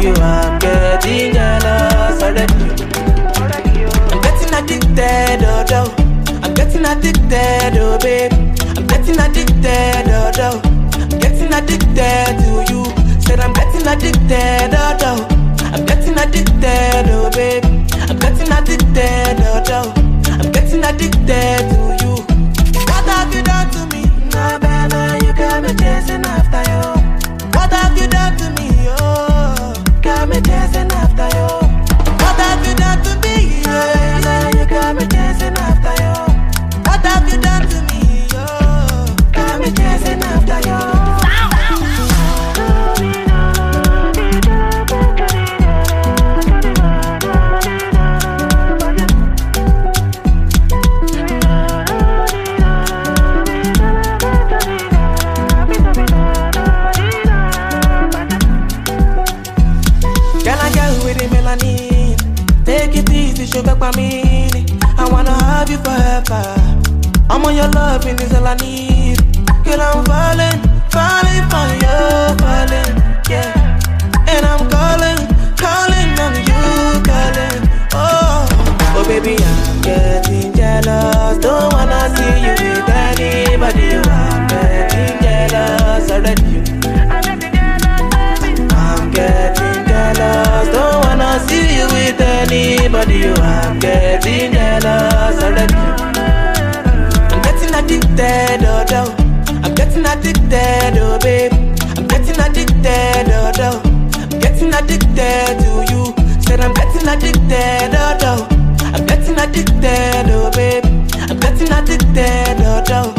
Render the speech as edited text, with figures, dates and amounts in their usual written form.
you, I'm getting jealous already. I'm getting addicted, oh, oh. I'm getting addicted, oh, babe. I'm getting addicted, oh, oh. I'm getting addicted to you. Said I'm getting addicted, oh, oh. I'm getting addicted, oh, babe. I'm getting addicted, oh, oh. I'm getting addicted to you. What have you done to me? Nah, baby, you got me chasing after you. What have you done to me, oh? Got me chasing after you. What have you done to me, yeah? You got me chasing after you. What have you done to me, oh? Got me chasing after you. Take it easy, sugar by me. I wanna have you forever. I'm on your loving is all I need. Girl, I'm falling, falling for you, falling, yeah. And I'm calling, calling on you, calling. Oh, oh baby, I'm getting jealous. Don't wanna see you with anybody. I'm getting jealous already. I'm getting jealous. Don't wanna see you with anybody. I'm getting jealous already. I'm getting addicted, oh, oh. I'm getting addicted, oh, babe. I'm getting addicted, oh, oh. I'm getting addicted to you. Said I'm getting addicted, oh, oh. I'm getting addicted, oh, babe. I'm getting addicted, oh, oh.